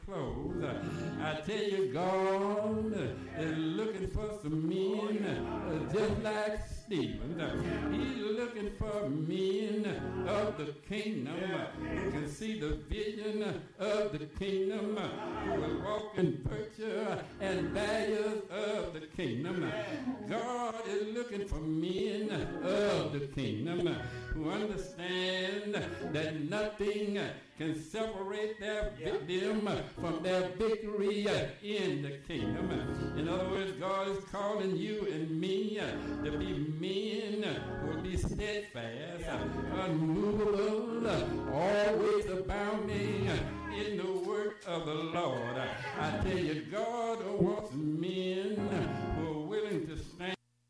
clothes. I tell you, God is looking for some men just like Stephen. He's looking for men of the kingdom who can see the vision of the kingdom, who will walk in virtue and values of the kingdom. God is looking for men of the kingdom who understand that nothing can separate their victim from their victory in the kingdom. In other words, God is calling you and me to be men who will be steadfast, unmovable, always abounding in the work of the Lord. I tell you, God wants men who are willing to stand.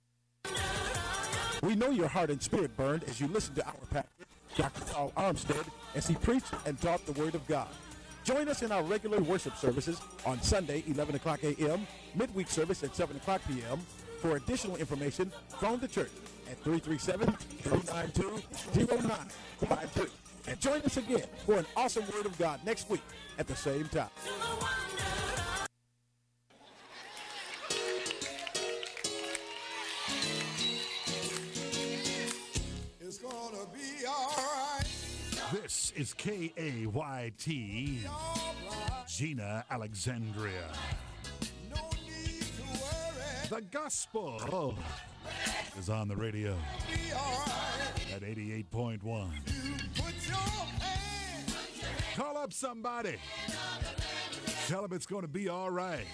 We know your heart and spirit burned as you listen to our pastor, Dr. Paul Armstead, as he preached and taught the Word of God. Join us in our regular worship services on Sunday, 11 o'clock a.m., midweek service at 7 o'clock p.m. For additional information, phone the church at 337-392-0952. And join us again for an awesome Word of God next week at the same time. It's gonna be all right. This is KAYT, Gina Alexandria. No need to worry. The gospel is on the radio Be all right. at 88.1. You put your hand. Call up somebody. Tell them it's going to be all right.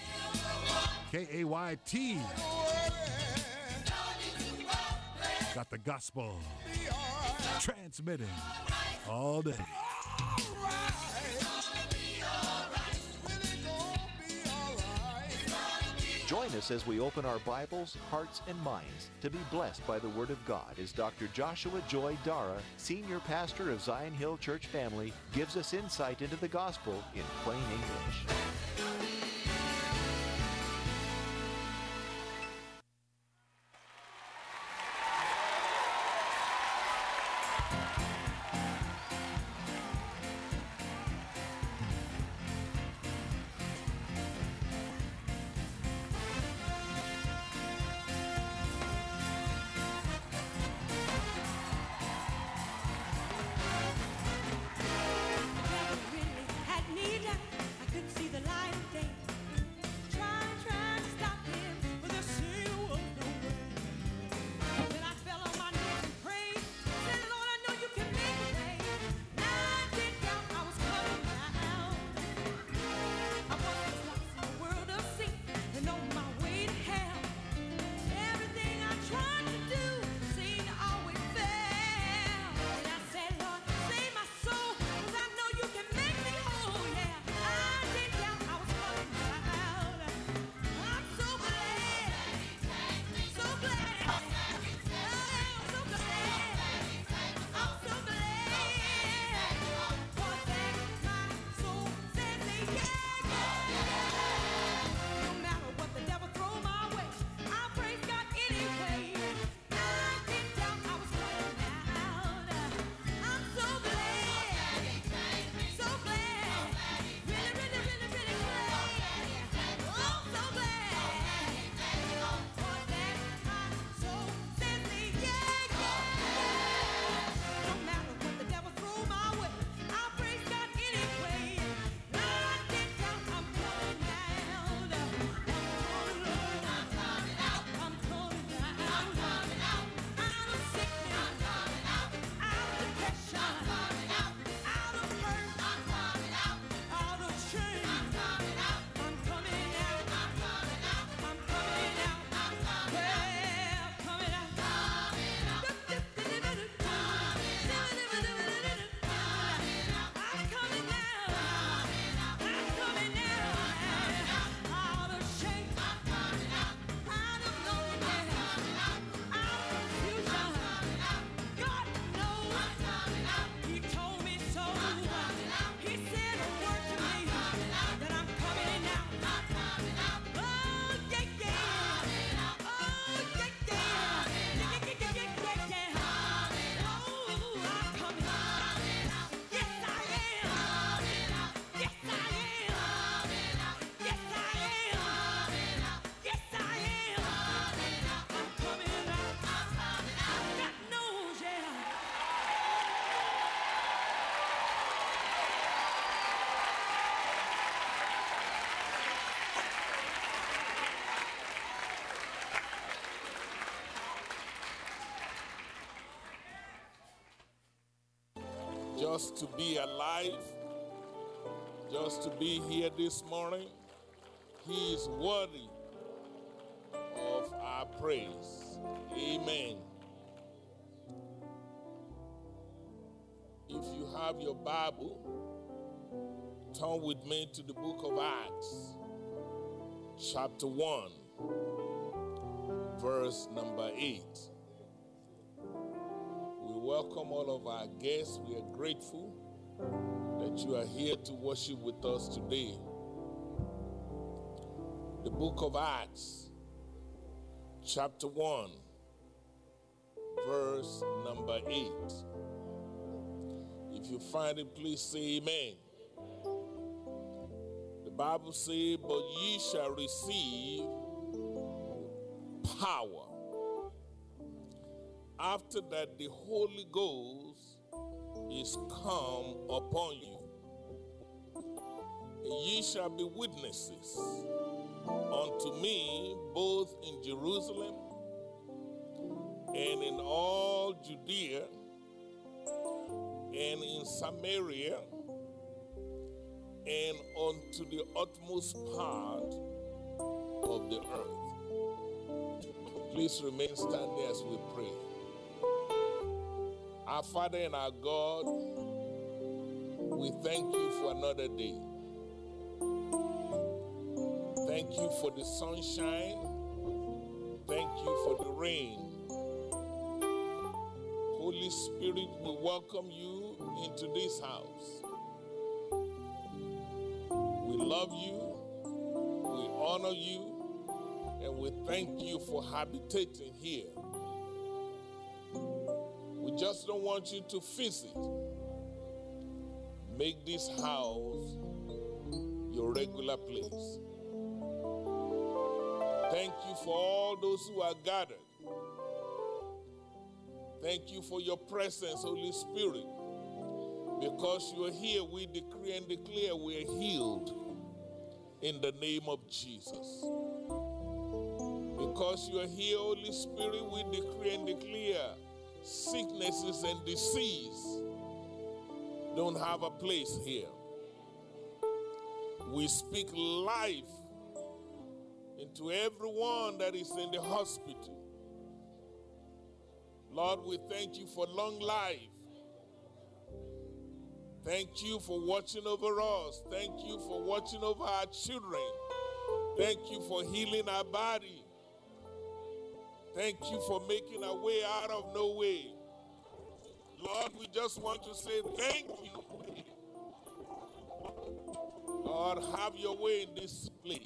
KAYT got the gospel transmitting all day. Join us as we open our Bibles, hearts, and minds to be blessed by the Word of God as Dr. Joshua Joy Dara, Senior Pastor of Zion Hill Church Family, gives us insight into the gospel in plain English. Never really had me down. I couldn't see the light of day. just to be alive, just to be here this morning. He is worthy of our praise. Amen. If you have your Bible, turn with me to the book of Acts, chapter 1, verse number 8. We welcome all of our guests. We are grateful that you are here to worship with us today. The book of Acts, chapter 1, verse number 8. If you find it, please say amen. The Bible says, "But ye shall receive power. After that, the Holy Ghost is come upon you. And ye shall be witnesses unto me both in Jerusalem and in all Judea and in Samaria and unto the utmost part of the earth." Please remain standing as we pray. Our Father and our God, we thank you for another day. Thank you for the sunshine. Thank you for the rain. Holy Spirit, we welcome you into this house. We love you, we honor you, and we thank you for habitating here. We just don't want you to visit. Make this house your regular place. Thank you for all those who are gathered. Thank you for your presence, Holy Spirit. Because you are here, we decree and declare we are healed in the name of Jesus. Because you are here, Holy Spirit, we decree and declare sicknesses and disease don't have a place here. We speak life into everyone that is in the hospital. Lord, we thank you for long life. Thank you for watching over us. Thank you for watching over our children. Thank you for healing our body. Thank you for making a way out of no way. Lord, we just want to say thank you. Lord, have your way in this place.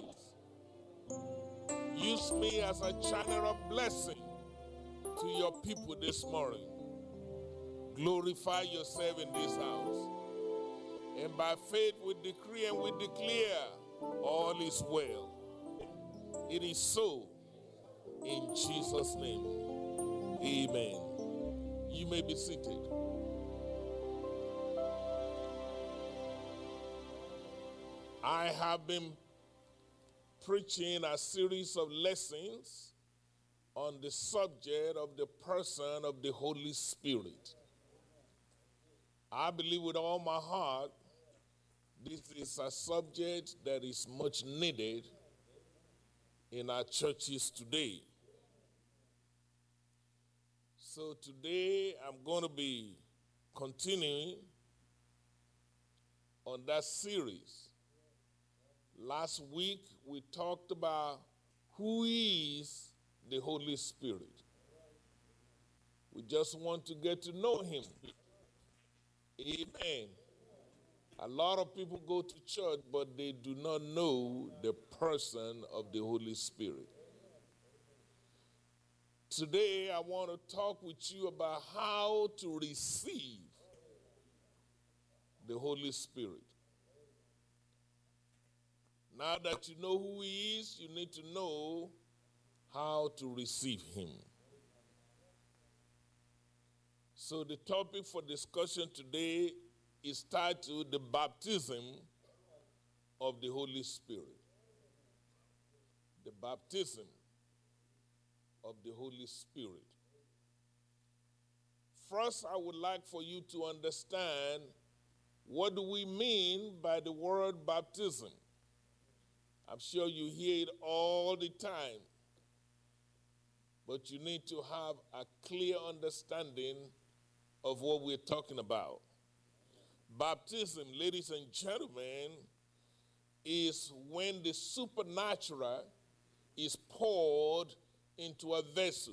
Use me as a channel of blessing to your people this morning. Glorify yourself in this house. And by faith we decree and we declare all is well. It is so in Jesus' name. Amen. You may be seated. I have been preaching a series of lessons on the subject of the person of the Holy Spirit. I believe with all my heart this is a subject that is much needed in our churches today. So today I'm going to be continuing on that series. Last week we talked about who is the Holy Spirit. We just want to get to know him. Amen. A lot of people go to church, but they do not know the person of the Holy Spirit. Today, I want to talk with you about how to receive the Holy Spirit. Now that you know who he is, you need to know how to receive him. So the topic for discussion today is titled The Baptism of the Holy Spirit. The baptism of the Holy Spirit. First, I would like for you to understand What do we mean by the word baptism? I'm sure you hear it all the time, but you need to have a clear understanding of what we're talking about. Baptism, ladies and gentlemen, is when the supernatural is poured into a vessel.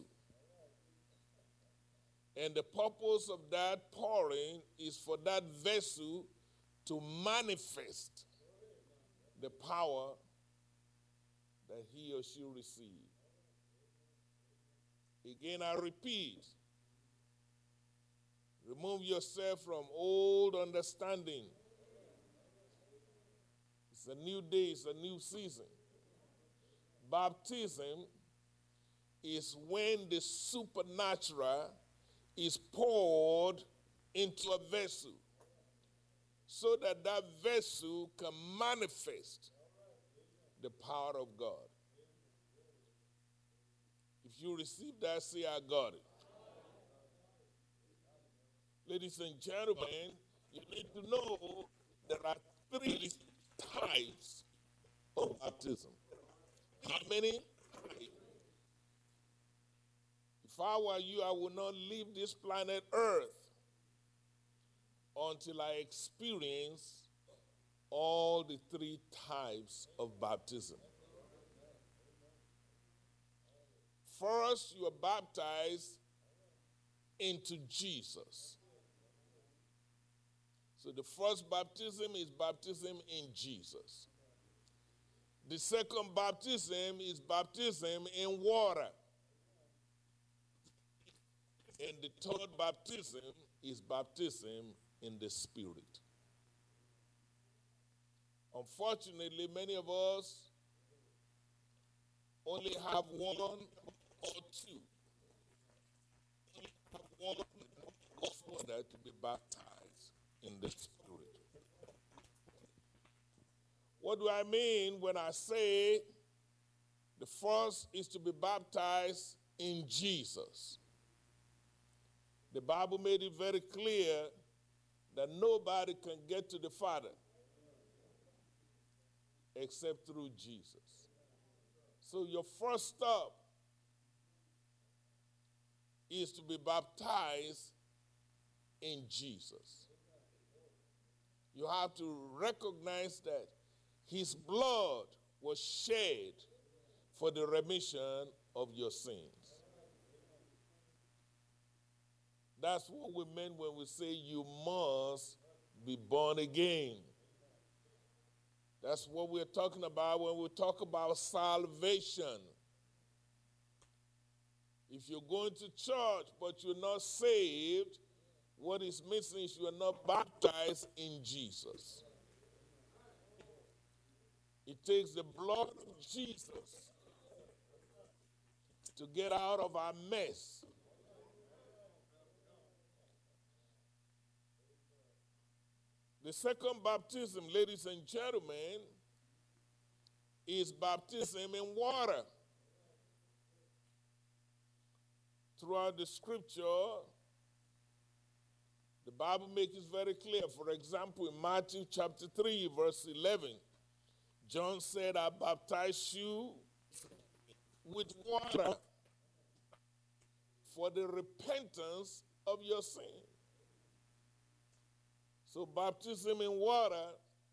And the purpose of that pouring is for that vessel to manifest the power that he or she received. Again, I repeat, remove yourself from old understanding. It's a new day, it's a new season. Baptism is when the supernatural is poured into a vessel so that that vessel can manifest the power of God. If you receive that, say, I got it. Ladies and gentlemen, you need to know there are 3 types of baptism. How many? If I were you, I would not leave this planet Earth until I experience all the 3 types of baptism. First, you are baptized into Jesus. So the first baptism is baptism in Jesus. The second baptism is baptism in water. And the third baptism is baptism in the Spirit. Unfortunately, many of us only have 1 or 2. Only have 1 or further to be baptized in the Spirit. What do I mean when I say the first is to be baptized in Jesus? The Bible made it very clear that nobody can get to the Father except through Jesus. So your first stop is to be baptized in Jesus. You have to recognize that his blood was shed for the remission of your sins. That's what we mean when we say you must be born again. That's what we're talking about when we talk about salvation. If you're going to church but you're not saved, what is missing is you are not baptized in Jesus. It takes the blood of Jesus to get out of our mess. The second baptism, ladies and gentlemen, is baptism in water. Throughout the scripture, the Bible makes it very clear. For example, in Matthew chapter 3, verse 11, John said, I baptize you with water for the repentance of your sin. So baptism in water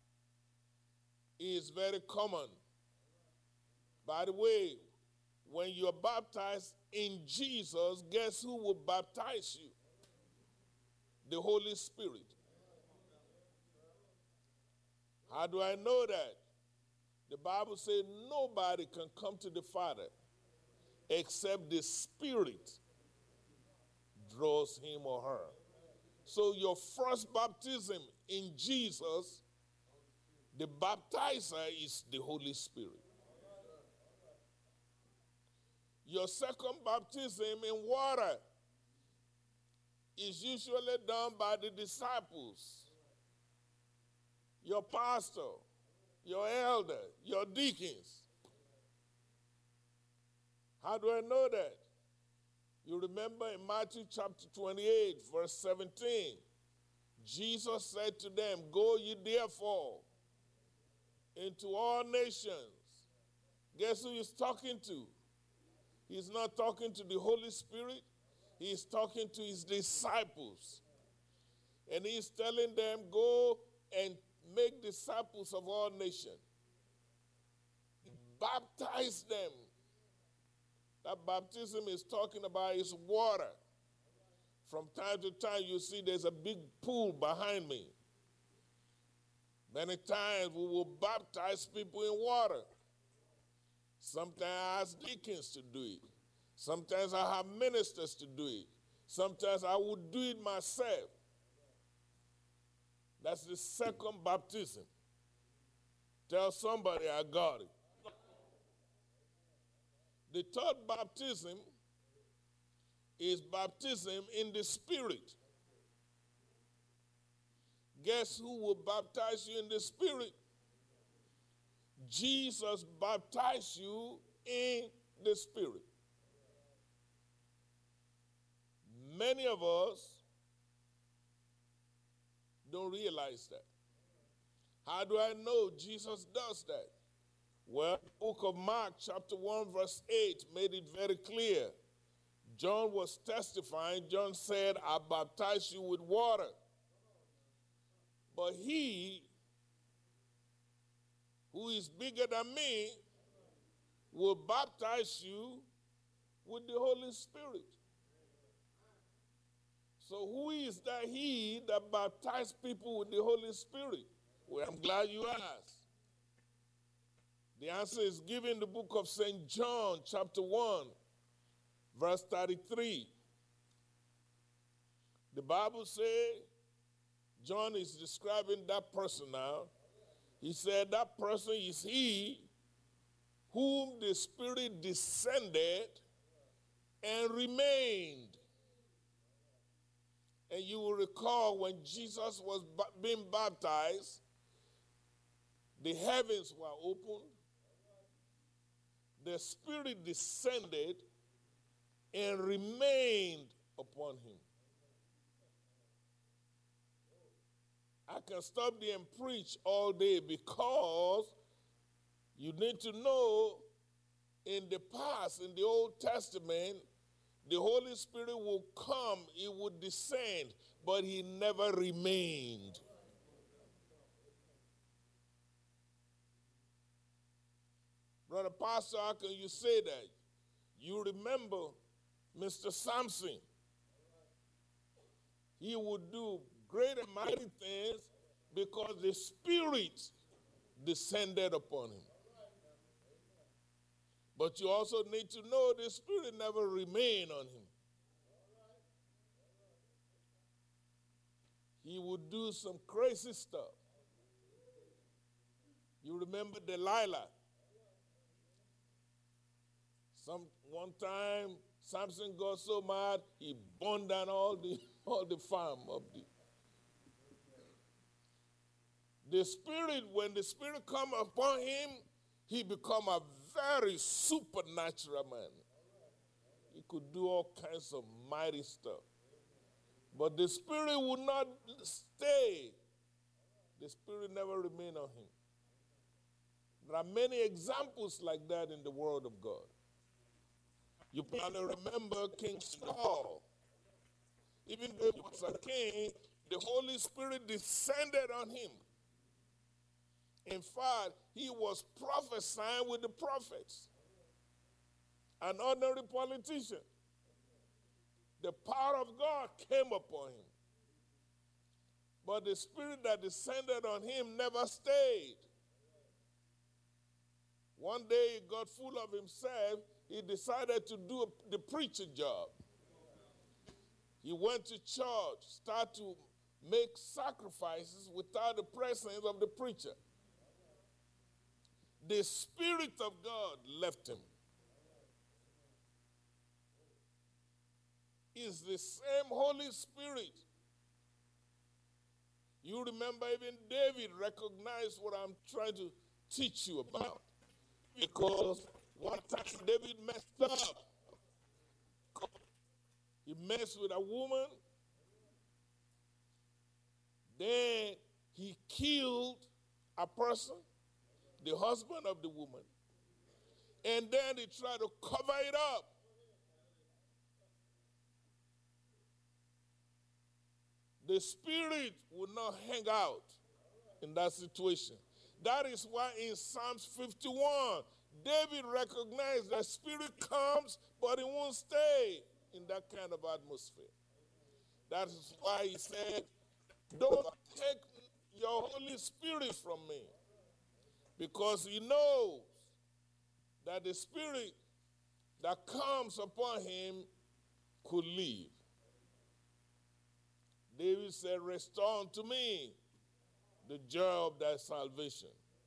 is very common. By the way, when you're baptized in Jesus, guess who will baptize you? The Holy Spirit. How do I know that? The Bible says nobody can come to the Father except the Spirit draws him or her. So your first baptism in Jesus, the baptizer is the Holy Spirit. Your second baptism in water is usually done by the disciples, your pastor, your elder, your deacons. How do I know that? You remember in Matthew chapter 28, verse 17, Jesus said to them, "Go ye therefore into all nations." Guess who he's talking to? He's not talking to the Holy Spirit. He's talking to his disciples. And he's telling them, go and make disciples of all nations. Baptize them. That baptism is talking about is water. From time to time, you see there's a big pool behind me. Many times we will baptize people in water. Sometimes I ask deacons to do it. Sometimes I have ministers to do it. Sometimes I would do it myself. That's the second baptism. Tell somebody I got it. The third baptism is baptism in the Spirit. Guess who will baptize you in the Spirit? Jesus baptized you in the Spirit. Many of us don't realize that. How do I know Jesus does that? Well, the book of Mark, chapter 1, verse 8, made it very clear. John was testifying. John said, "I baptize you with water. But he, who is bigger than me, will baptize you with the Holy Spirit." So who is that he that baptizes people with the Holy Spirit? Well, I'm glad you asked. The answer is given in the book of St. John, chapter 1, verse 33. The Bible says, John is describing that person now. He said that person is he whom the Spirit descended and remained. And you will recall when Jesus was being baptized, the heavens were opened, the Spirit descended and remained upon him. I can stop there and preach all day because you need to know in the past, in the Old Testament, the Holy Spirit will come, he would descend, but he never remained. Brother Pastor, how can you say that? You remember Mr. Samson. He would do great and mighty things because the Spirit descended upon him. But you also need to know the Spirit never remained on him. He would do some crazy stuff. You remember Delilah. One time, Samson got so mad, he burned down all the farm of the Spirit. When the Spirit come upon him, he become a very supernatural man. He could do all kinds of mighty stuff. But the Spirit would not stay. The Spirit never remained on him. There are many examples like that in the Word of God. You probably remember King Saul. Even though he was a king, the Holy Spirit descended on him. In fact, he was prophesying with the prophets. An ordinary politician. The power of God came upon him. But the Spirit that descended on him never stayed. One day he got full of himself. He decided to do the preacher job. He went to church, started to make sacrifices without the presence of the preacher. The Spirit of God left him. It's the same Holy Spirit. You remember even David recognized what I'm trying to teach you about. Because one time David messed up. He messed with a woman. Then he killed a person, the husband of the woman, and then he tried to cover it up. The spirit will not hang out in that situation. That is why in Psalms 51, David recognized that spirit comes, but it won't stay in that kind of atmosphere. That is why he said, don't take your Holy Spirit from me. Because he knows that the spirit that comes upon him could leave. David said, restore unto me the joy of thy salvation.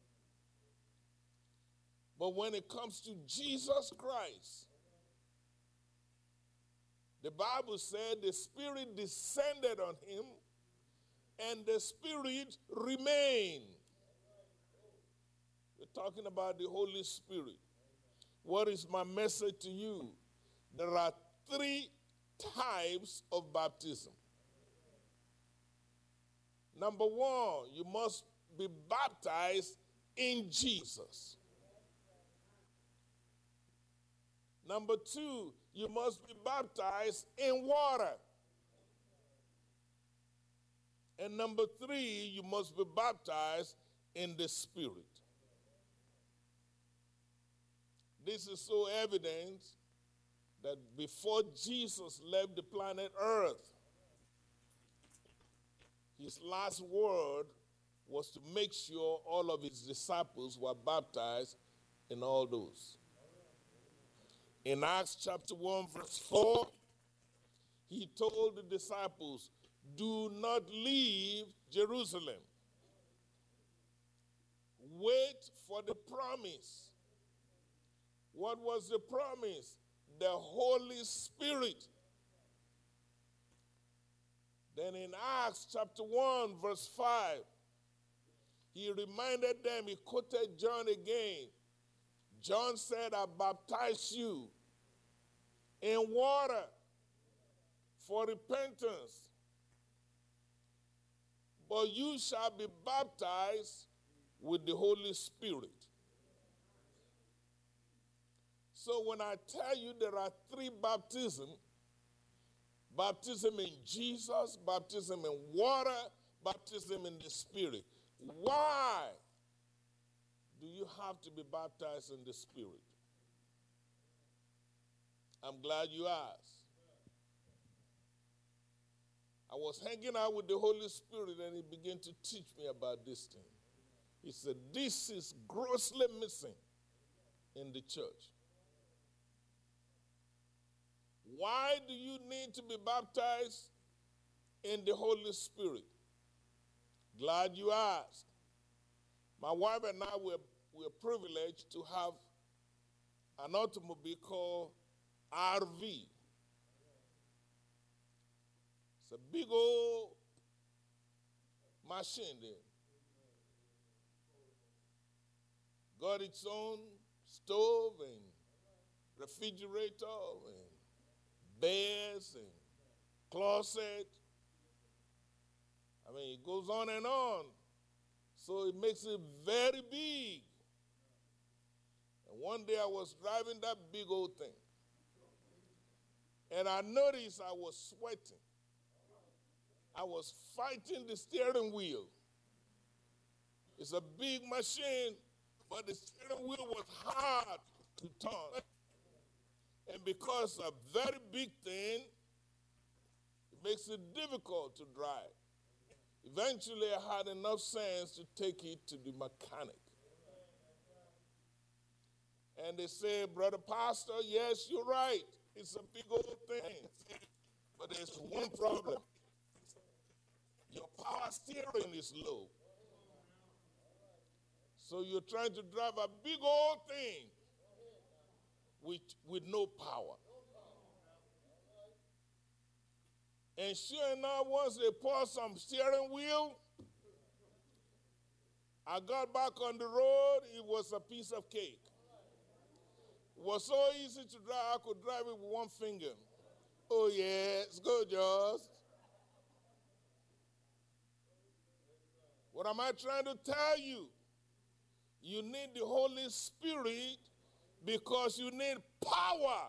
But when it comes to Jesus Christ, the Bible said the Spirit descended on him and the Spirit remained. We're talking about the Holy Spirit. What is my message to you? There are 3 types of baptism. Number 1, you must be baptized in Jesus. Number 2, you must be baptized in water. And number 3, you must be baptized in the Spirit. This is so evident that before Jesus left the planet Earth, his last word was to make sure all of his disciples were baptized in all those. In Acts chapter 1, verse 4, he told the disciples, do not leave Jerusalem. Wait for the promise. What was the promise? The Holy Spirit. Then in Acts chapter 1, verse 5, he reminded them, he quoted John again. John said, I baptize you in water for repentance, but you shall be baptized with the Holy Spirit. So when I tell you there are 3 baptisms, baptism in Jesus, baptism in water, baptism in the Spirit. Why do you have to be baptized in the Spirit? I'm glad you asked. I was hanging out with the Holy Spirit and he began to teach me about this thing. He said, this is grossly missing in the church. Why do you need to be baptized in the Holy Spirit? Glad you asked. My wife and I were privileged to have an automobile called RV. It's a big old machine there. Got its own stove and refrigerator and beds and closet. I mean, it goes on and on. So it makes it very big. And one day I was driving that big old thing. And I noticed I was sweating. I was fighting the steering wheel. It's a big machine, but the steering wheel was hard to turn. And because a very big thing, it makes it difficult to drive. Eventually, I had enough sense to take it to the mechanic. And they said, Brother Pastor, yes, you're right. It's a big old thing. But there's one problem. Your power steering is low. So you're trying to drive a big old thing with no power. And sure enough, once they poured some steering wheel, I got back on the road, it was a piece of cake. It was so easy to drive, I could drive it with one finger. Oh yeah, it's good, Josh. What am I trying to tell you? You need the Holy Spirit because you need power.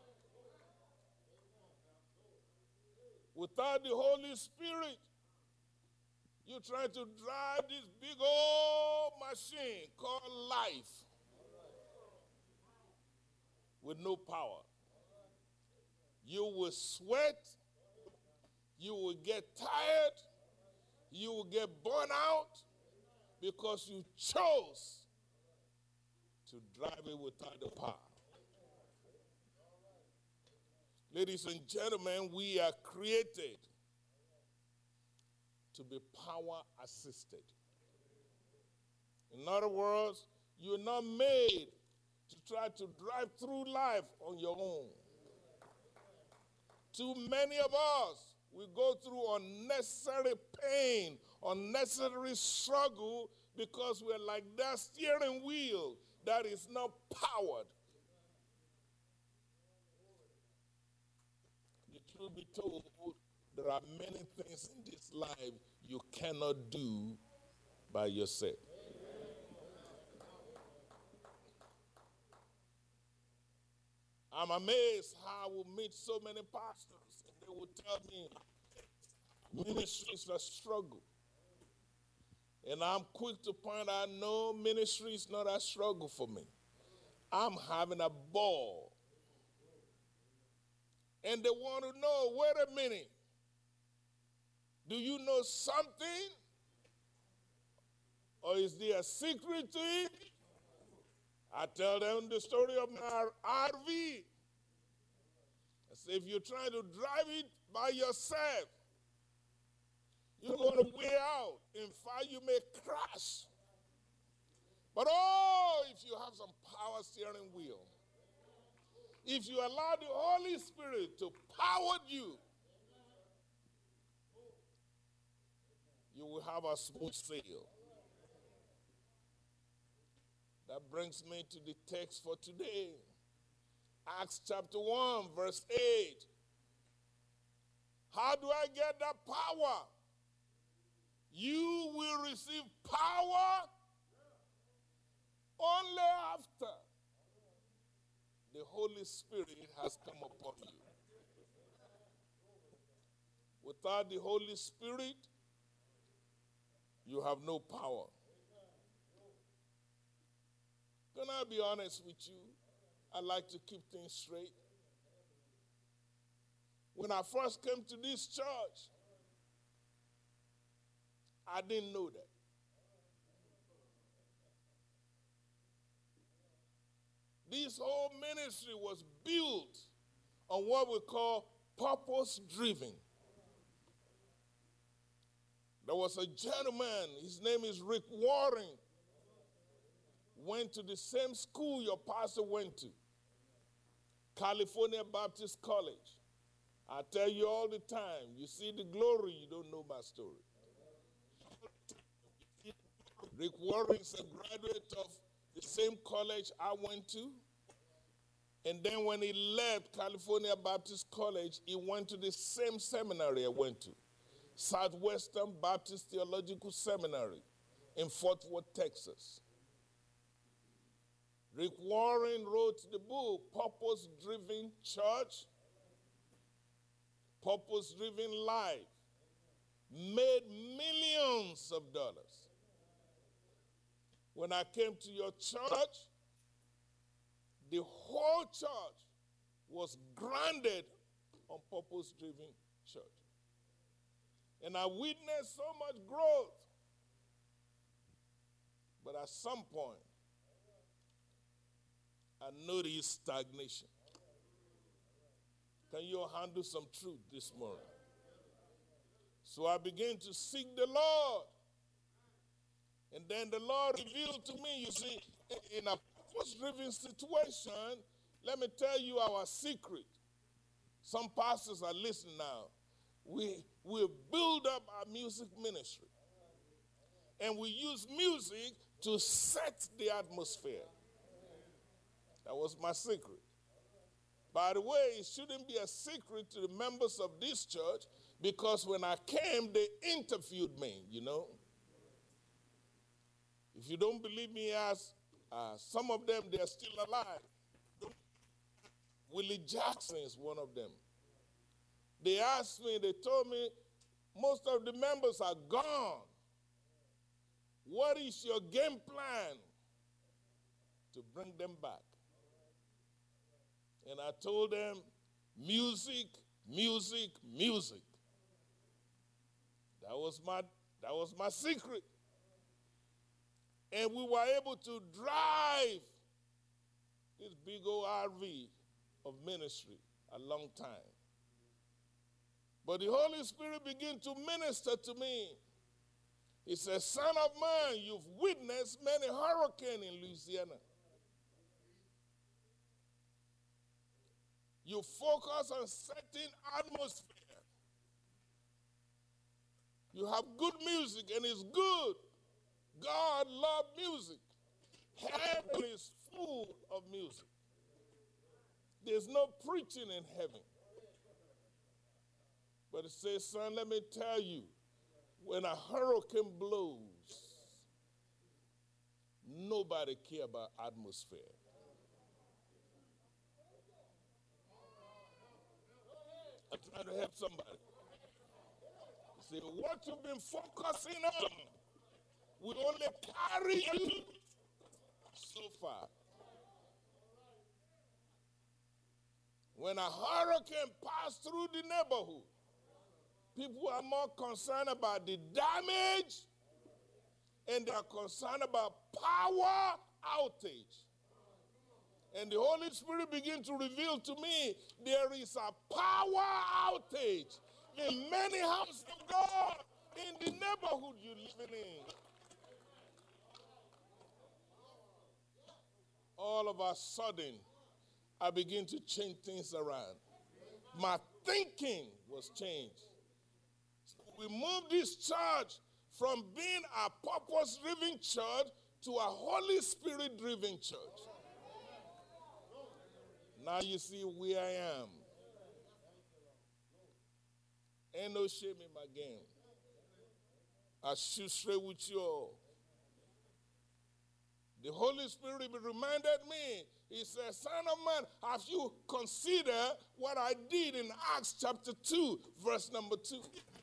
Without the Holy Spirit, you're trying to drive this big old machine called life with no power. You will sweat, you will get tired, you will get burnt out because you chose to drive it without the power. Ladies and gentlemen, we are created to be power assisted. In other words, you're not made to try to drive through life on your own. Too many of us, we go through unnecessary pain, unnecessary struggle because we're like that steering wheel that is not powered. The truth be told, there are many things in this life you cannot do by yourself. I'm amazed how I will meet so many pastors and they will tell me ministry is a struggle. And I'm quick to point out, no, ministry is not a struggle for me. I'm having a ball. And they want to know, wait a minute, do you know something? Or is there a secret to it? I tell them the story of my RV. I say, if you're trying to drive it by yourself, you're going to wear out. In fact, you may crash. But oh, if you have some power steering wheel, if you allow the Holy Spirit to power you, you will have a smooth sail. That brings me to the text for today. Acts chapter 1, verse 8. How do I get that power? You will receive power only after the Holy Spirit has come upon you. Without the Holy Spirit, you have no power. Can I be honest with you? I like to keep things straight. When I first came to this church, I didn't know that. This whole ministry was built on what we call purpose-driven. There was a gentleman, his name is Rick Warren, went to the same school your pastor went to, California Baptist College. I tell you all the time, you see the glory, you don't know my story. Rick Warren is a graduate of the same college I went to. And then when he left California Baptist College, he went to the same seminary I went to, Southwestern Baptist Theological Seminary in Fort Worth, Texas. Rick Warren wrote the book, Purpose Driven Church, Purpose Driven Life, made millions of dollars. When I came to your church, the whole church was grounded on Purpose Driven Church. And I witnessed so much growth. But at some point, I noticed stagnation. Can you handle some truth this morning? So I began to seek the Lord. And then the Lord revealed to me, you see, in a purpose-driven situation, let me tell you our secret. Some pastors are listening now. We build up our music ministry. And we use music to set the atmosphere. That was my secret. By the way, it shouldn't be a secret to the members of this church because when I came, they interviewed me, you know. If you don't believe me, ask some of them, they are still alive. Willie Jackson is one of them. They asked me, they told me, most of the members are gone. What is your game plan to bring them back? And I told them, music, music, music. That was my secret. And we were able to drive this big old RV of ministry a long time. But the Holy Spirit began to minister to me. He said, son of man, you've witnessed many hurricanes in Louisiana. You focus on certain atmosphere. You have good music, and it's good. God loves music. Heaven is full of music. There's no preaching in heaven. But it says, son, let me tell you, when a hurricane blows, nobody cares about atmosphere. I'm trying to help somebody. See, what you've been focusing on will only carry you so far. When a hurricane passes through the neighborhood, people are more concerned about the damage, and they are concerned about power outage. And the Holy Spirit begins to reveal to me there is a power outage in many houses of God in the neighborhood you're living in. All of a sudden, I begin to change things around. My thinking was changed. We moved this church from being a purpose-driven church to a Holy Spirit-driven church. Now you see where I am. Ain't no shame in my game. I shoot straight with you all. The Holy Spirit reminded me. He said, son of man, have you considered what I did in Acts chapter 2, verse number 2?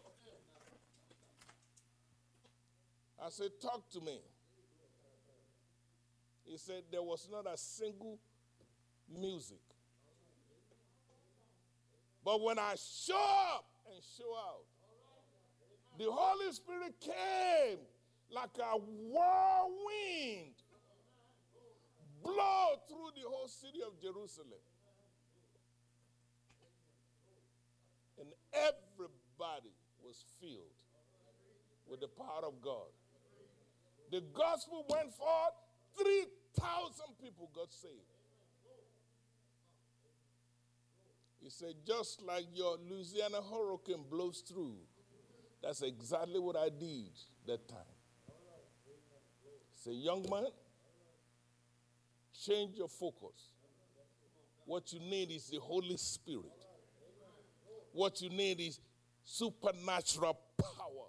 I said, talk to me. He said, there was not a single music. But when I show up and show out, the Holy Spirit came like a whirlwind, blow through the whole city of Jerusalem. And everybody was filled with the power of God. The gospel went forth, 3,000 people got saved. He said, just like your Louisiana hurricane blows through, that's exactly what I did that time. He said, young man, change your focus. What you need is the Holy Spirit. What you need is supernatural power.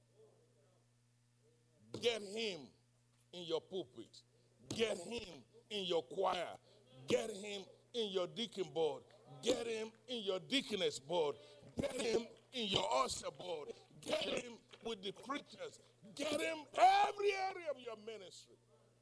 Get him in your pulpit. Get him in your choir. Get him in your deacon board. Get him in your deaconess board. Get him in your usher board. Get him with the preachers. Get him every area of your ministry.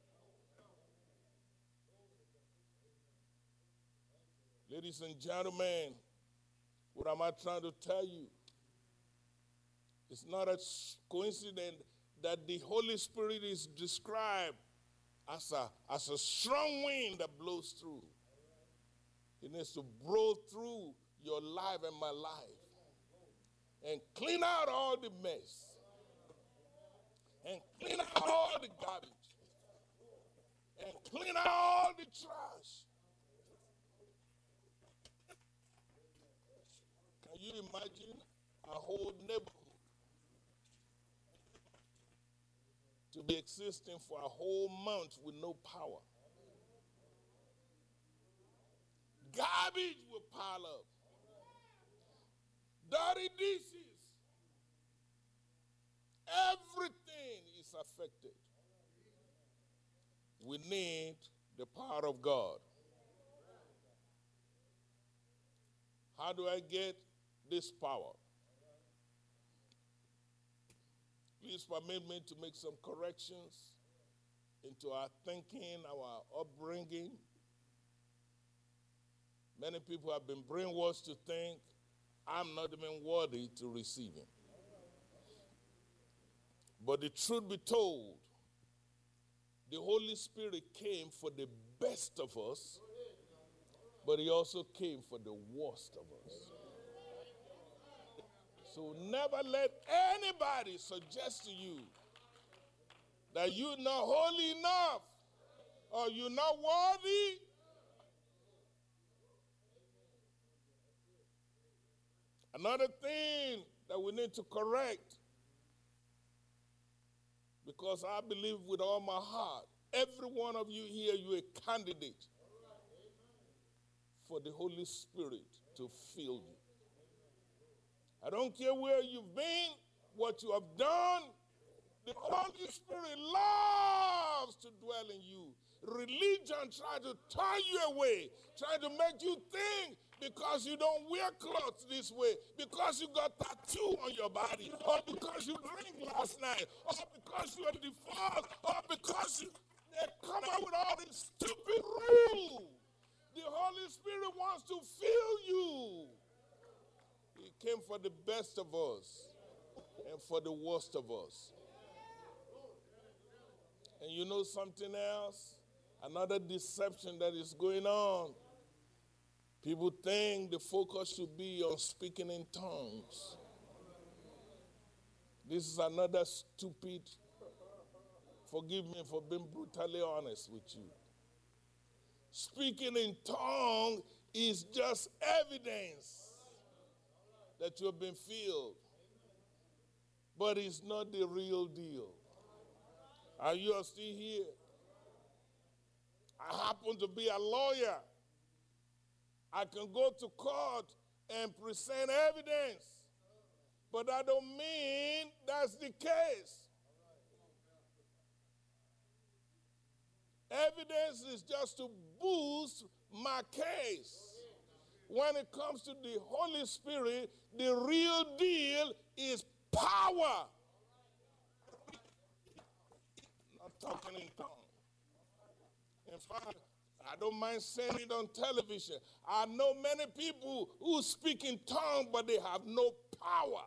Ladies and gentlemen, what am I trying to tell you? It's not a coincidence that the Holy Spirit is described as a strong wind that blows through. It needs to blow through your life and my life and clean out all the mess and clean out all the garbage and clean out all the trash. Can you imagine a whole neighborhood to be existing for a whole month with no power? Garbage will pile up. Dirty dishes. Everything is affected. we need the power of God. How do I get this power? Please permit me to make some corrections into our thinking, our upbringing. Many people have been brainwashed to think, I'm not even worthy to receive him. But the truth be told, the Holy Spirit came for the best of us, but he also came for the worst of us. So never let anybody suggest to you that you're not holy enough or you're not worthy. Another thing that we need to correct, because I believe with all my heart, every one of you here, you're a candidate for the Holy Spirit to fill you. I don't care where you've been, what you have done, the Holy Spirit loves to dwell in you. Religion tries to turn you away, trying to make you think because you don't wear clothes this way, because you got tattoo on your body, or because you drank last night, or because you are divorced, or because they come out with all these stupid rules. The Holy Spirit wants to fill you. He came for the best of us and for the worst of us. And you know something else? Another deception that is going on. People think the focus should be on speaking in tongues. This is another stupid, forgive me for being brutally honest with you. Speaking in tongues is just evidence that you have been filled, but it's not the real deal. Are you still here? I happen to be a lawyer. I can go to court and present evidence, but that don't mean that's the case. Evidence is just to boost my case. When it comes to the Holy Spirit, the real deal is power. Not talking in tongues. In fact, I don't mind saying it on television. I know many people who speak in tongues, but they have no power.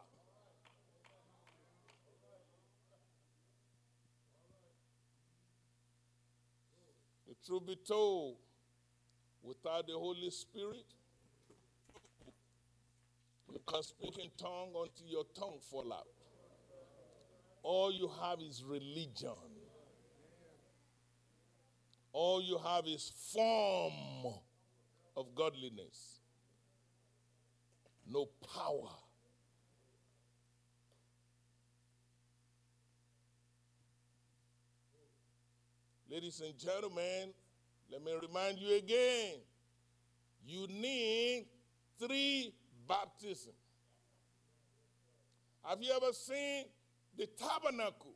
The truth be told, without the Holy Spirit, you can speak in tongues until your tongue fall out. All you have is religion. All you have is form of godliness. No power. Ladies and gentlemen, let me remind you again, you need 3 baptisms. Have you ever seen the tabernacle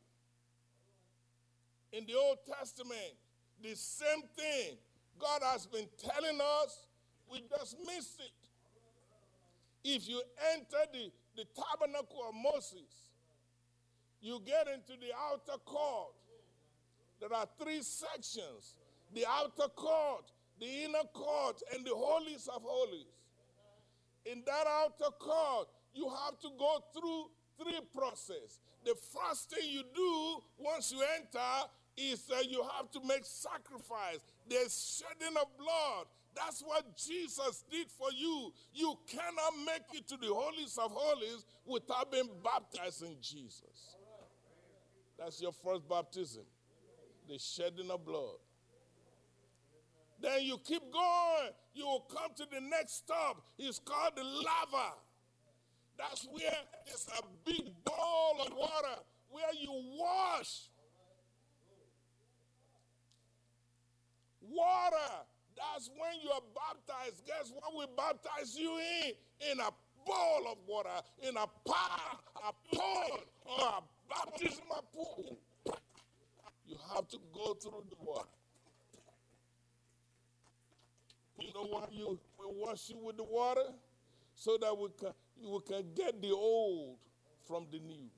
in the Old Testament? The same thing God has been telling us, we just missed it. If you enter the tabernacle of Moses, you get into the outer court. There are 3 sections: the outer court, the inner court, and the holies of holies. In that outer court, you have to go through 3 processes. The first thing you do once you enter is that you have to make sacrifice. There's shedding of blood. That's what Jesus did for you. You cannot make it to the holies of holies without being baptized in Jesus. That's your first baptism, the shedding of blood. Then you keep going. You will come to the next stop. It's called the laver. That's where there's a big bowl of water where you wash. Water. That's when you are baptized. Guess what we baptize you in? In a bowl of water, in a pot, a pond, or a baptismal pool. You have to go through the water. why we wash you with the water? So that we can get the old from the new.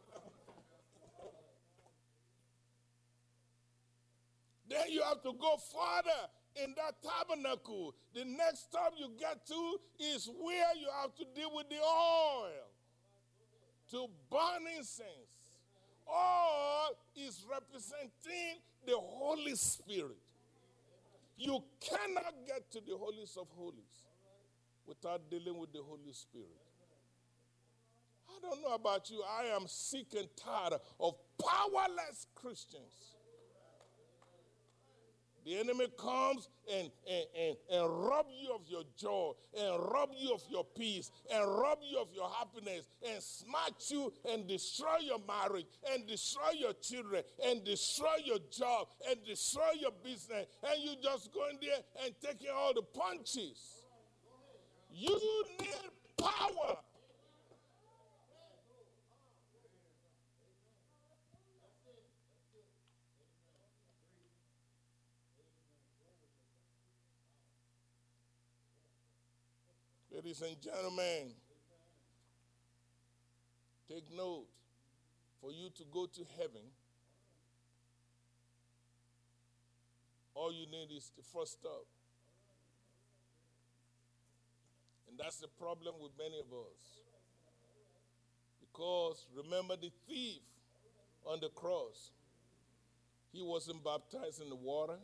Then you have to go further in that tabernacle. The next stop you get to is where you have to deal with the oil to burn incense. Oil is representing the Holy Spirit. You cannot get to the holiest of holies without dealing with the Holy Spirit. I don't know about you. I am sick and tired of powerless Christians. The enemy comes and rob you of your joy, and rob you of your peace, and rob you of your happiness, and smash you and destroy your marriage, and destroy your children, and destroy your job, and destroy your business, and you just go in there and taking all the punches. You need power. Ladies and gentlemen, take note. For you to go to heaven, all you need is the first stop. And that's the problem with many of us. Because remember the thief on the cross. He wasn't baptized in the water.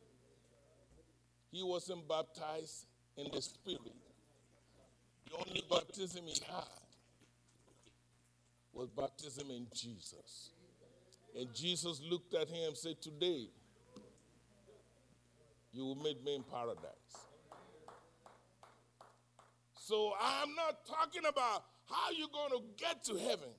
He wasn't baptized in the Spirit. The only baptism he had was baptism in Jesus. And Jesus looked at him and said, today, you will meet me in paradise. So I'm not talking about how you're going to get to heaven.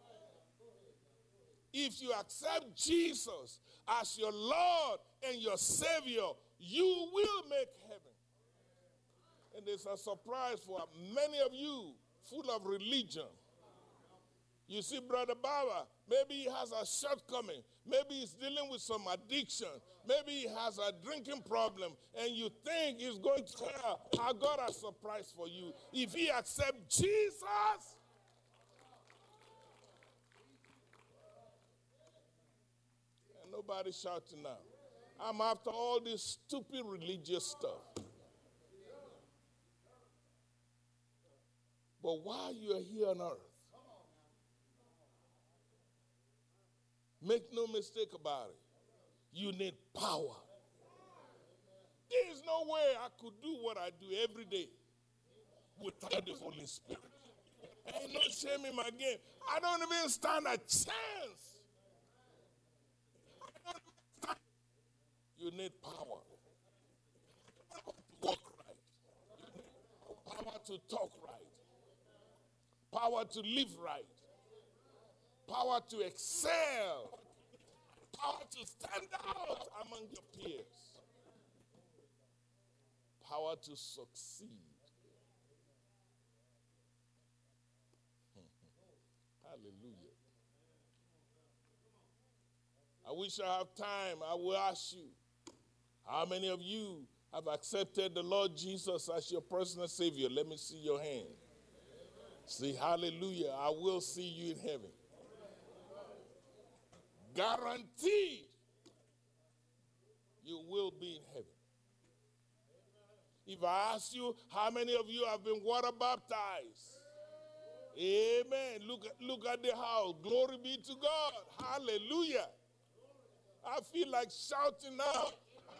If you accept Jesus as your Lord and your Savior, you will make heaven. And it's a surprise for many of you full of religion. You see, Brother Baba, maybe he has a shortcoming. Maybe he's dealing with some addiction. Maybe he has a drinking problem. And you think he's going to hell. I got a surprise for you. If he accepts Jesus, and nobody's shouting now. I'm after all this stupid religious stuff. But while you are here on earth, make no mistake about it, you need power. There is no way I could do what I do every day without the Holy Spirit. Ain't no shame in my game. I don't even stand a chance. You need power. Power to walk right. Power to talk right. Power to live right. Power to excel. Power to stand out among your peers. Power to succeed. Hallelujah. I wish I have time. I will ask you, how many of you have accepted the Lord Jesus as your personal Savior? Let me see your hand. See, hallelujah. I will see you in heaven. Guaranteed you will be in heaven. If I ask you, how many of you have been water baptized? Amen. Look at the house. Glory be to God. Hallelujah. I feel like shouting out.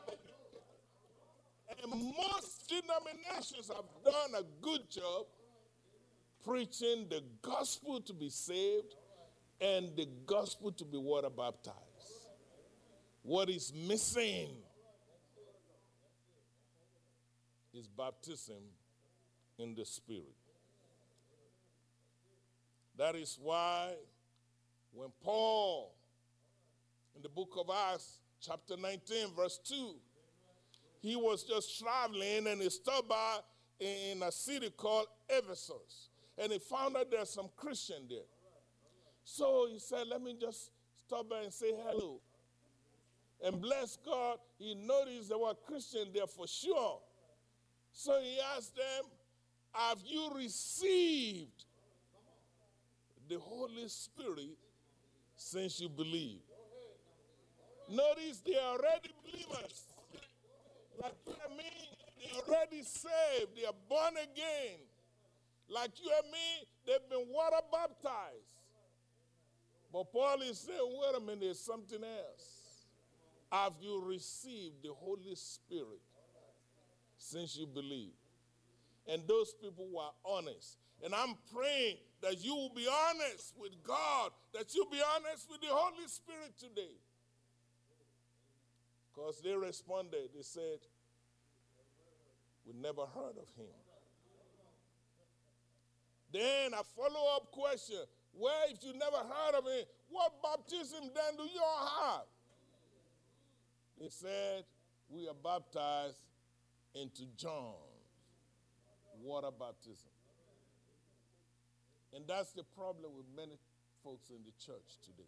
And most denominations have done a good job preaching the gospel to be saved and the gospel to be water baptized. What is missing is baptism in the Spirit. That is why when Paul, in the book of Acts, chapter 19, verse 2, he was just traveling and he stopped by in a city called Ephesus. And he found out there's some Christian there. So he said, let me just stop by and say hello. And bless God, he noticed there were Christians there for sure. So he asked them, have you received the Holy Spirit since you believe? Notice they are already believers. Like you and me, they're already saved. They are born again. Like you and me, they've been water baptized. But Paul is saying, wait a minute, there's something else. Have you received the Holy Spirit since you believe? And those people were honest. And I'm praying that you will be honest with God, that you'll be honest with the Holy Spirit today. Because they responded, they said, we never heard of him. Then a follow-up question, well, if you never heard of him, what baptism then do you all have? They said, we are baptized into John's water baptism. And that's the problem with many folks in the church today.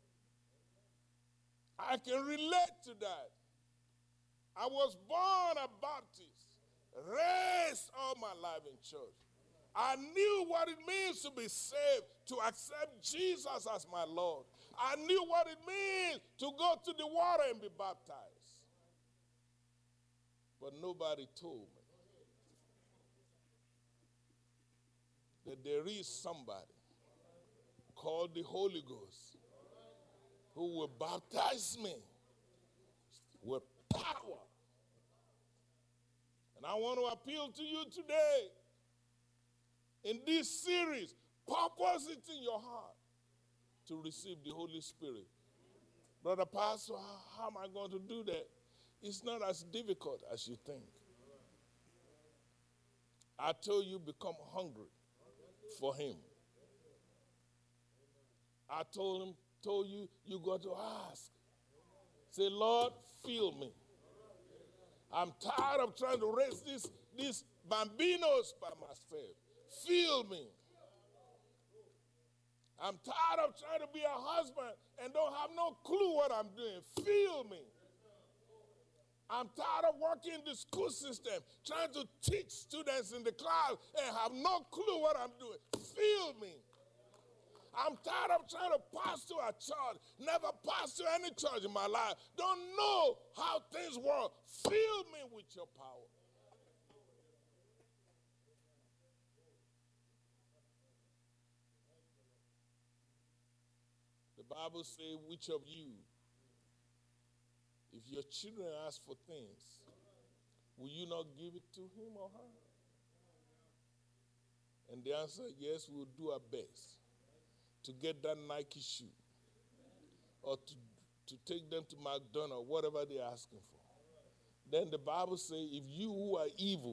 I can relate to that. I was born a Baptist, raised all my life in church. I knew what it means to be saved, to accept Jesus as my Lord. I knew what it means to go to the water and be baptized. But nobody told me that there is somebody called the Holy Ghost who will baptize me with power. And I want to appeal to you today. In this series, purpose it in your heart to receive the Holy Spirit. Brother Pastor, how am I going to do that? It's not as difficult as you think. I told you, become hungry for him. I told you, you got to ask. Say, Lord, fill me. I'm tired of trying to raise these bambinos by myself. Fill me. I'm tired of trying to be a husband and don't have no clue what I'm doing. Fill me. I'm tired of working in the school system, trying to teach students in the class and have no clue what I'm doing. Fill me. I'm tired of trying to pastor a church, never pastor any church in my life. Don't know how things work. Fill me with your power. The Bible says, which of you, if your children ask for things, will you not give it to him or her? And the answer, yes, we'll do our best to get that Nike shoe or to take them to McDonald's, whatever they're asking for. Then the Bible says, if you who are evil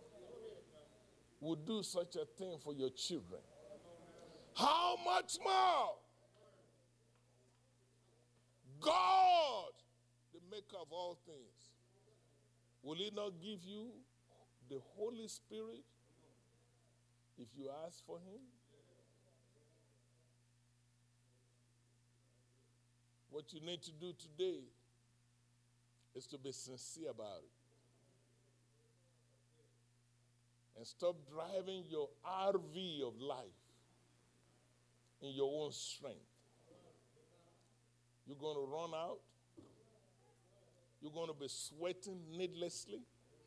would do such a thing for your children, how much more God, the maker of all things, will he not give you the Holy Spirit if you ask for him? What you need to do today is to be sincere about it. And stop driving your RV of life in your own strength. You're going to run out. You're going to be sweating needlessly.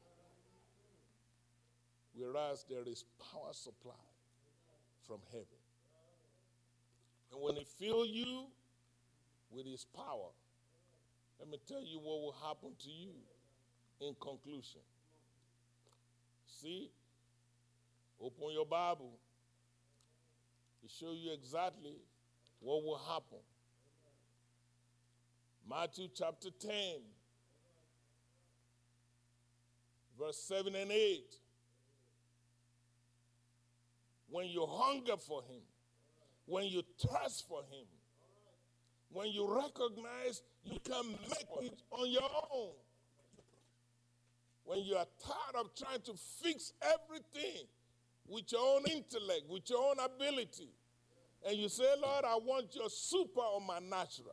Whereas there is power supply from heaven. And when he fills you with his power, let me tell you what will happen to you in conclusion. See, open your Bible. It shows you exactly what will happen. Matthew chapter 10, verse 7 and 8. When you hunger for him, when you thirst for him, when you recognize you can make it on your own, when you are tired of trying to fix everything with your own intellect, with your own ability, and you say, Lord, I want your super on my natural.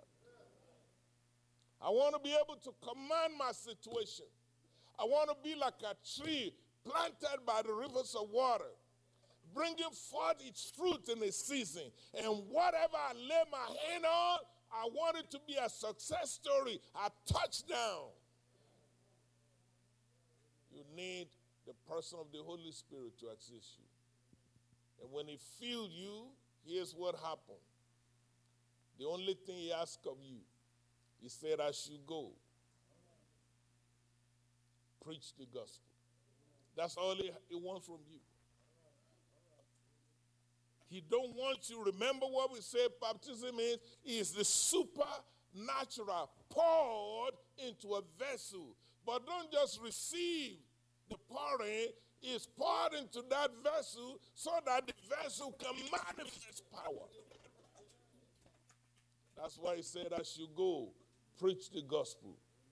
I want to be able to command my situation. I want to be like a tree planted by the rivers of water, bringing forth its fruit in its season. And whatever I lay my hand on, I want it to be a success story, a touchdown. You need the person of the Holy Spirit to assist you. And when he filled you, here's what happened. The only thing he asked of you, he said, as you go, preach the gospel. That's all he wants from you. He don't want you, remember what we said baptism is the supernatural poured into a vessel. But don't just receive the pouring, it's poured into that vessel so that the vessel can manifest power. That's why he said, as you go, preach the gospel.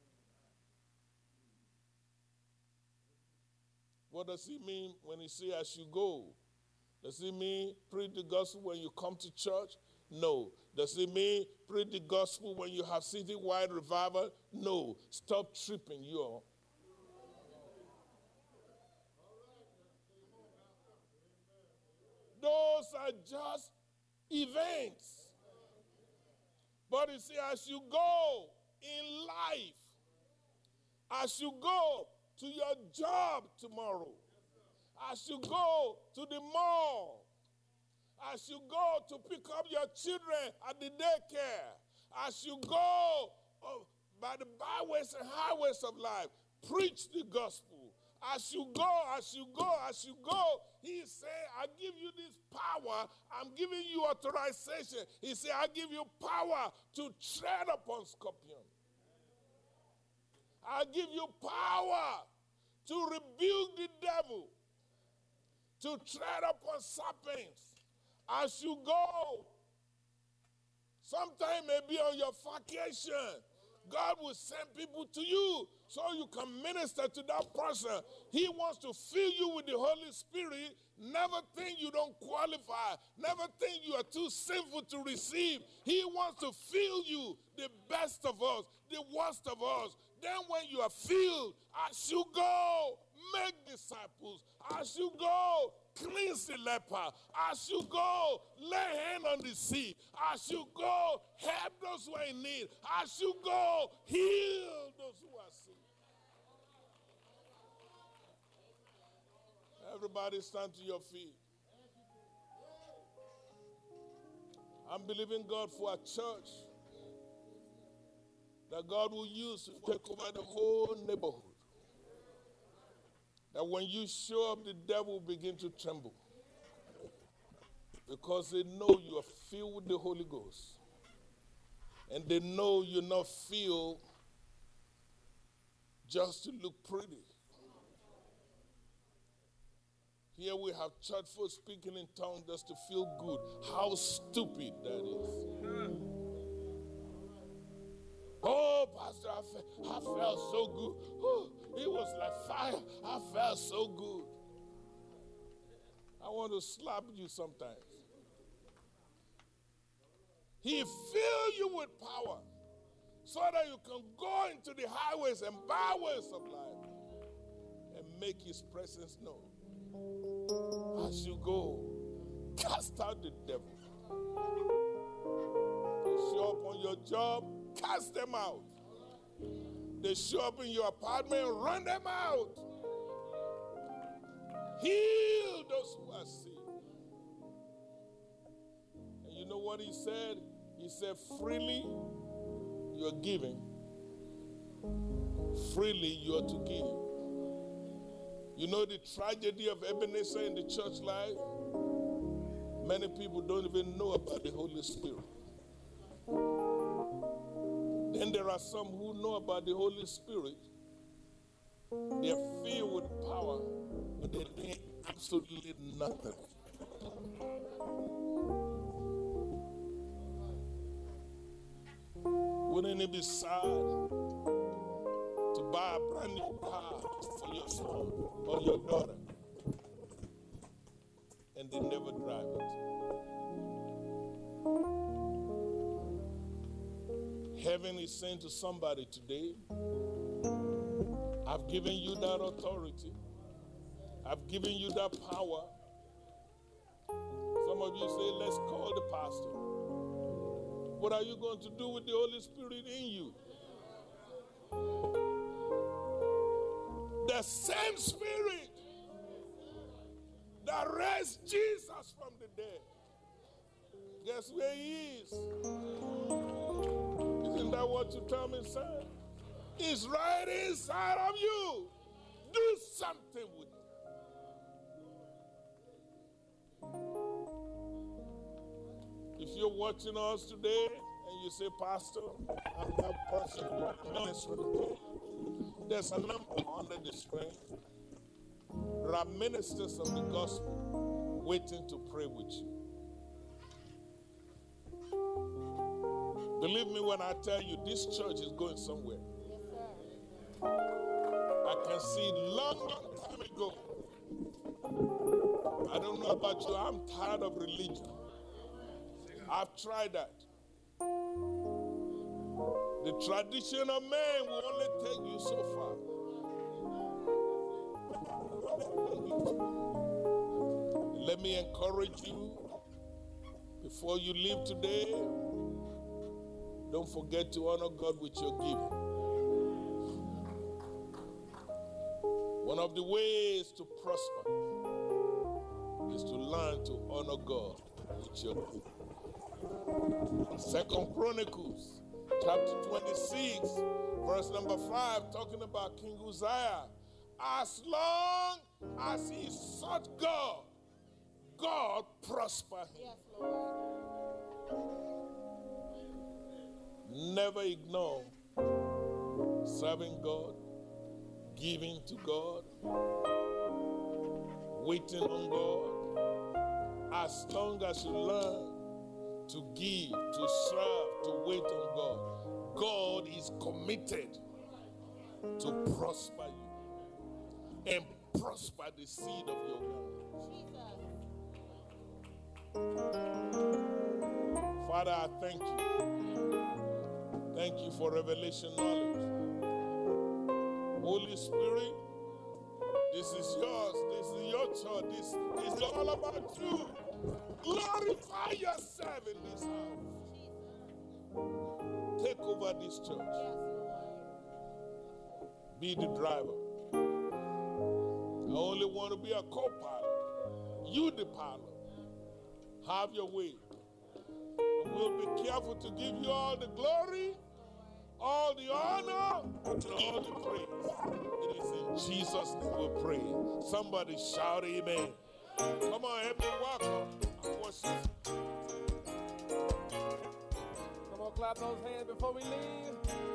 What does he mean when he says, as you go? Does it mean preach the gospel when you come to church? No. Does it mean preach the gospel when you have citywide revival? No. Stop tripping, y'all. Those are just events. But you see, as you go in life, as you go to your job tomorrow, as you go to the mall, as you go to pick up your children at the daycare, as you go by the byways and highways of life, preach the gospel. As you go, he said, I give you this power. I'm giving you authorization. He said, I give you power to tread upon scorpions. I give you power to rebuke the devil, to tread upon serpents. As you go, sometime maybe on your vacation, God will send people to you so you can minister to that person. He wants to fill you with the Holy Spirit. Never think you don't qualify. Never think you are too sinful to receive. He wants to fill you, the best of us, the worst of us. Then when you are filled, as you go, make disciples. As you go, cleanse the leper. As you go, lay hand on the sick. As you go, help those who are in need. As you go, heal those who are sick. Everybody stand to your feet. I'm believing God for a church that God will use to take over the whole neighborhood. That when you show up, the devil will begin to tremble. Because they know you are filled with the Holy Ghost. And they know you're not filled just to look pretty. Here we have church folk speaking in tongues just to feel good. How stupid that is. Oh, Pastor, I felt so good. Oh, it was like fire. I felt so good. I want to slap you sometimes. He fills you with power so that you can go into the highways and byways of life and make his presence known. As you go, cast out the devil. You show up on your job, cast them out. They show up in your apartment, run them out. Heal those who are sick. And you know what he said? He said, freely you are giving, freely you are to give. You know the tragedy of Ebenezer in the church life? Many people don't even know about the Holy Spirit. Then there are some who know about the Holy Spirit. They are filled with power, but they did absolutely nothing. Wouldn't it be sad to buy a brand new car for your son or your daughter and they never drive it? Heaven is saying to somebody today, I've given you that authority. I've given you that power. Some of you say, let's call the pastor. What are you going to do with the Holy Spirit in you? The same Spirit that raised Jesus from the dead. Guess where he is? Isn't that what you tell me, son? He's right inside of you. Do something with it. If you're watching us today and you say, Pastor, I'm that person who ministers, there's a number under the screen. There are ministers of the gospel waiting to pray with you. Believe me when I tell you, this church is going somewhere. I can see it long time ago. I don't know about you, I'm tired of religion. I've tried that. The tradition of man will only take you so far. Let me encourage you, before you leave today, don't forget to honor God with your giving. One of the ways to prosper is to learn to honor God with your giving. 2 Chronicles chapter 26, verse number 5, talking about King Uzziah. As long as he sought God, God prospered him. Yes, Lord. Never ignore serving God, giving to God, waiting on God. As long as you learn to give, to serve, to wait on God, God is committed to prosper you and prosper the seed of your womb. Father, I thank you. Thank you for revelation knowledge. Holy Spirit, this is yours. This is your church. This is all about you. Glorify yourself in this house. Take over this church. Be the driver. I only want to be a co-pilot. You the pilot. Have your way. And we'll be careful to give you all the glory, all the honor, and all the praise. It is in Jesus' name we pray. Somebody shout amen. Come on, help me welcome our worship. Come on, clap those hands before we leave.